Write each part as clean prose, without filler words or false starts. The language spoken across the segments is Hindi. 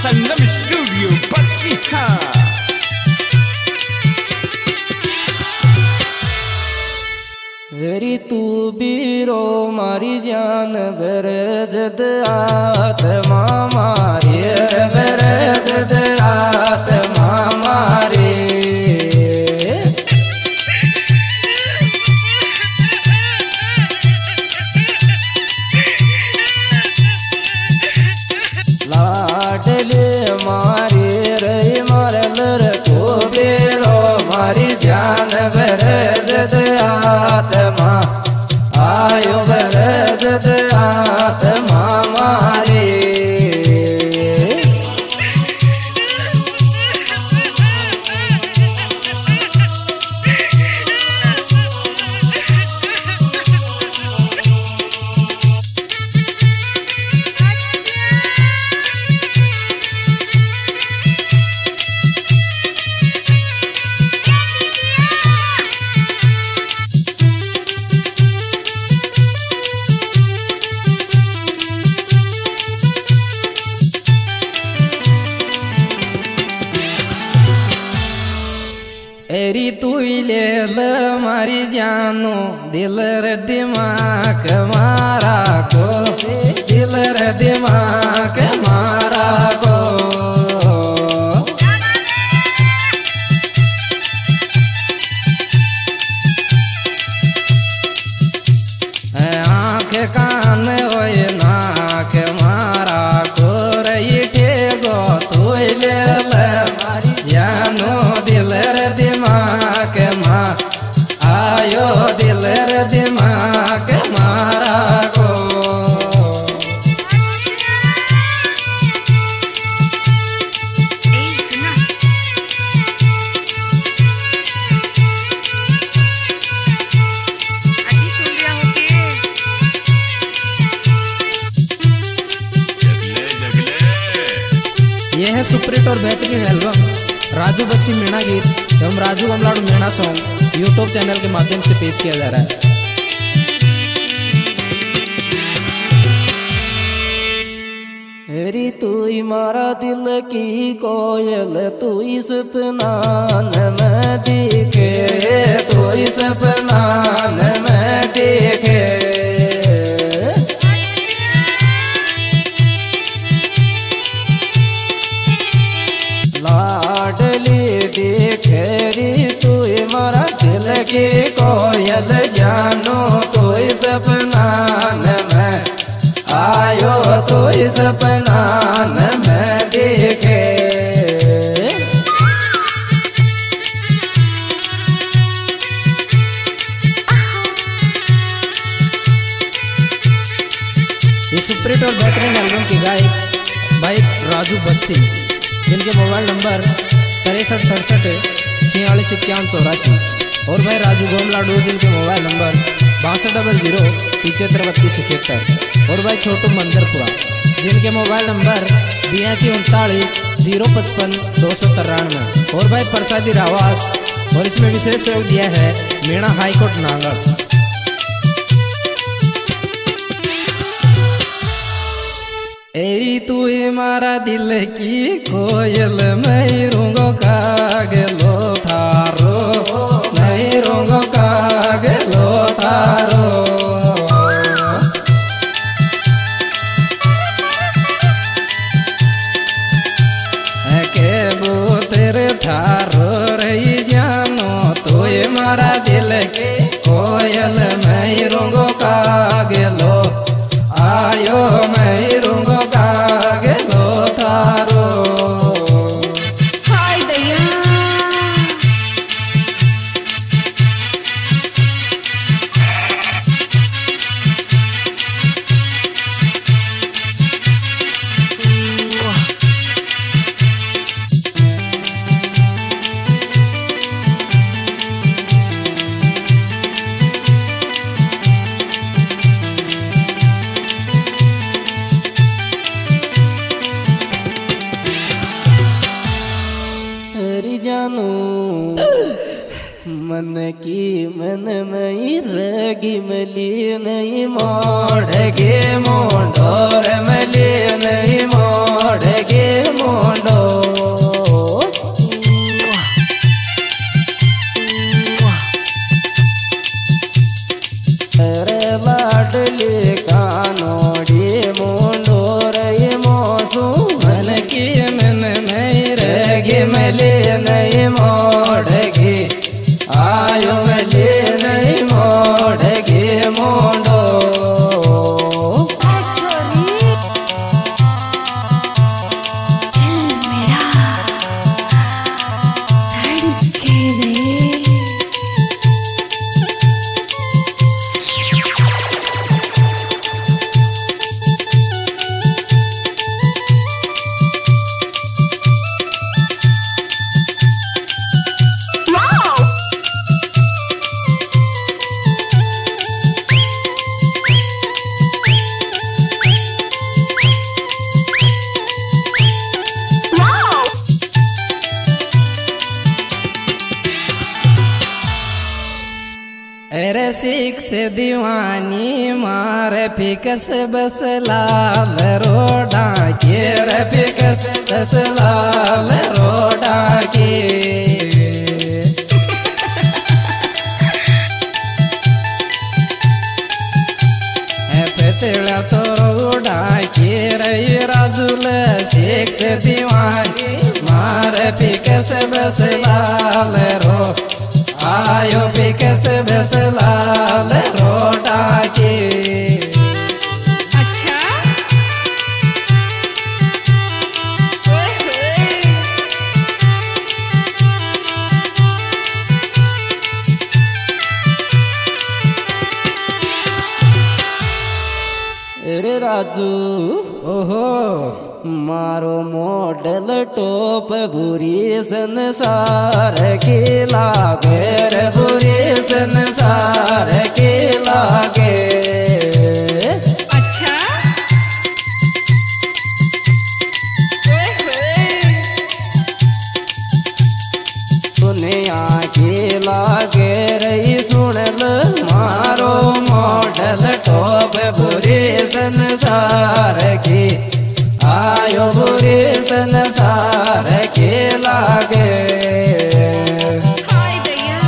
संगम स्टूडियो बसिया। री तू बीरो मारी जान बरजद आत्मा मारी बरजद आत्मा मारी। लाडले मारी रही मरल को बीरो मारी जान बरजद आत्मा आयो बरजद आत्मा मारी। एरी तू ले मारी जानो दिल रे दिमाग मारा को दिल रे दिमाग मारा को। आँख कान होए नाक मारा को रही गो तू ले मारी जानो दिल रे दिमाग मार आयो दिल रे दिमाग मारा को। यह है सुपरहिट और बेहतरीन एल्बम राजू बस्सी मीणा गीत एवं Raju Bamladu Meena song YouTube channel के माध्यम से पेश किया जा रहा है। री तू ही मारा दिल की कोयल तू ही सपना में दिखे तू ही सपना में दिखे। लाडली दिखेरी तू मारा दिल की कोयल जानो तू सपना में आयो तू सपना में दिखे। इस सुपरहिट और बेहतरीन एल्बम के गायक भाई राजू बस्सी जिनके मोबाइल नंबर 6367465184 और भाई राजू गोमलाडू जिनके मोबाइल नंबर 6200 और भाई छोटू मंदरपुरा जिनके मोबाइल नंबर 8239055293 और भाई प्रसादी रावास और इसमें विशेष सहयोग दिया है मीणा हाईकोर्ट नांगल। एरी तू मारा दिल की कोयल मैं रूंगो कागलो थारो मैं रूंगो कागलो थारो। के वो तेरे थारो रही जानो तू मारा दिल की कोयल मैं रूंगो कागलो आयो मैं रूंगो कागलो थारो। हाय दैया मन की मन मई रगी मली नहीं मोड़ गे मोड़ मली नहीं मोड़ गे मोड़। मिले नहीं मोड़गी, आयो मिले नहीं मोड़गी मोड़ो। रसिक से दीवानी मार फिकस बस लाल रोडा के, फिकस बस लाल रोडा के। पेतला तो रोडा के रही राजुल शेख से दीवानी मार फिकस बस लाल रो, आयो फिकस बस लाल रोडा के। अच्छा अरे राजू ओहो मारो मॉडल टॉप बुरी संसार की लागे रे, बुरी संसार की लागे। अच्छा दुनिया की लागे रही सुनल मारो मॉडल टॉप बुरी संसार की, आयो बुरी संसार के लागे। हाय दैया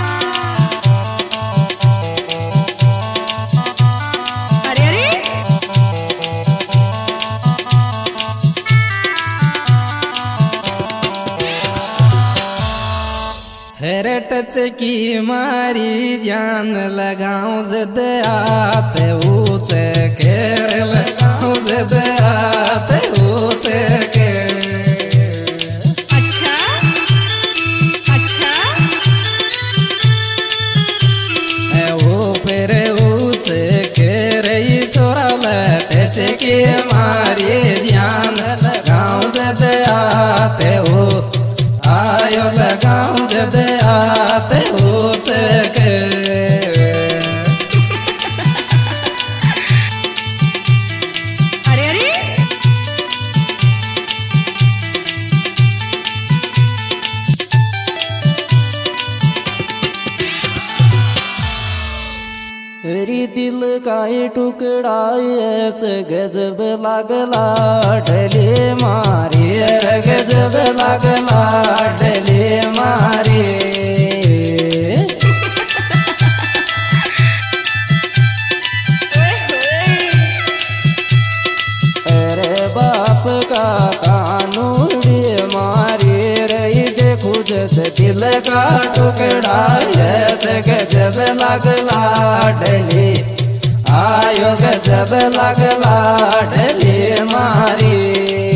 अरे अरे फिर टच की मारी जान लगाऊं जद आते ऊंचे के, लगाऊं जद आते ऊंचे के। अच्छा अच्छा वो फिर ऊंचे के रही छोरा टच की मारी जान लगाऊं जद आते हो, आयो लगाऊं जद आते ऊंचे के। अरे अरे री दिल का टुकड़ा गजब लागला डले मारे, गजब लागला डले मारे। अरे बाप का कानूनी मारे रही देखू जद दिल का टुकड़ा गजब लागला डले, आयो गजब लागला डले मारी।